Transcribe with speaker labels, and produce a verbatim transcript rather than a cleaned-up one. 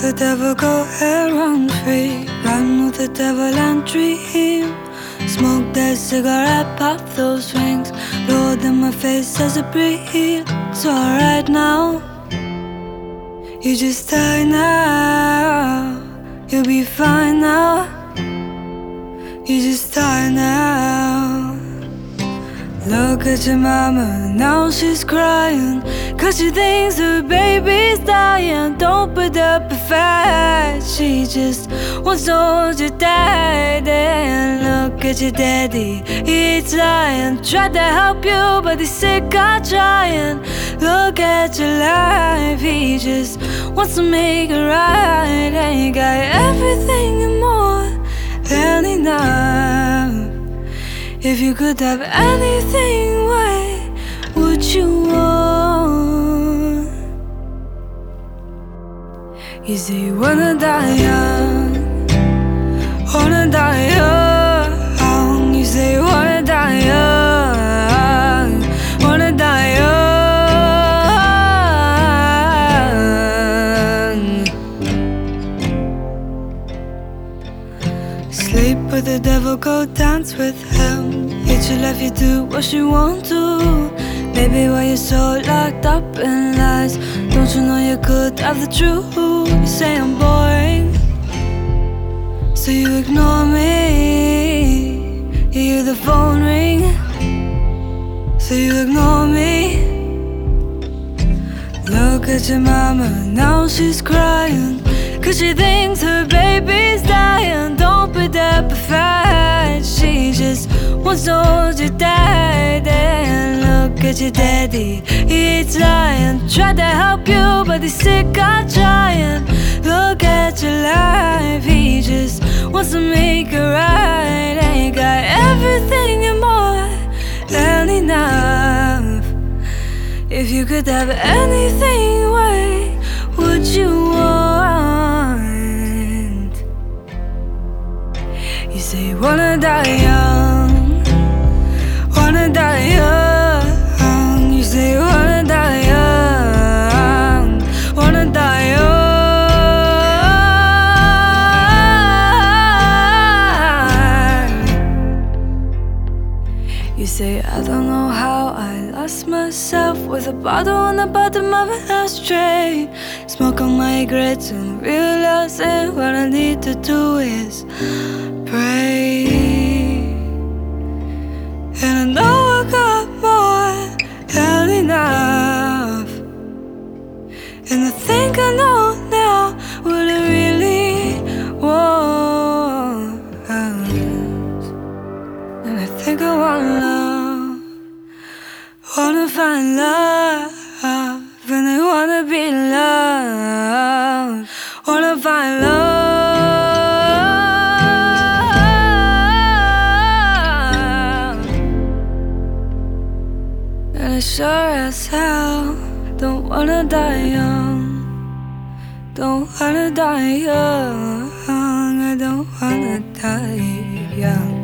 Speaker 1: the devil, go ahead, run free. Run with the devil and dream. Smoke that cigarette, pop those rings. Blow it in my face as I breathe. It's alright now. You just die now. You'll be fine now. You just die now. Look at your mama, now she's crying, 'cause she thinks her baby's dying. Don't put up a fight, she just wants to hold your daddy. And look at your daddy, he's lying. Tried to help you, but he's sick of trying. Look at your life, he just wants to make it right. And you got everything and more than enough. If you could have anything, what would you want? You say you wanna die young, wanna die young. You say you wanna die young, wanna die young. Sleep with the devil, go dance with him. Hate your life, you do what you want to. Baby, why you so locked up in lies? Don't you know you could have the truth? You say I'm boring, so you ignore me. You hear the phone ring, so you ignore me. Look at your mama, now she's crying, 'cause she thinks her baby's dying. Don't put up a fight, she just wants to hold your daddy. And look at your daddy, he's lying. Tried to help you, but he's sick of trying. Look at your life, he just wants to make it right. And you got everything and more than enough. If you could have anything, what would you want? You say you wanna die young, wanna die young. You say you wanna die young, wanna die young. You say I don't know how I lost myself, with a bottle on the bottom of an ashtray. Smoke on my regrets and realizing what I need to do is pray. And I know I got more than enough. And I think I know now what I really want. And I think I want love, wanna find love, and I wanna be loved. Wanna find love, and I sure as hell don't wanna die young. Don't wanna die young. I don't wanna die young.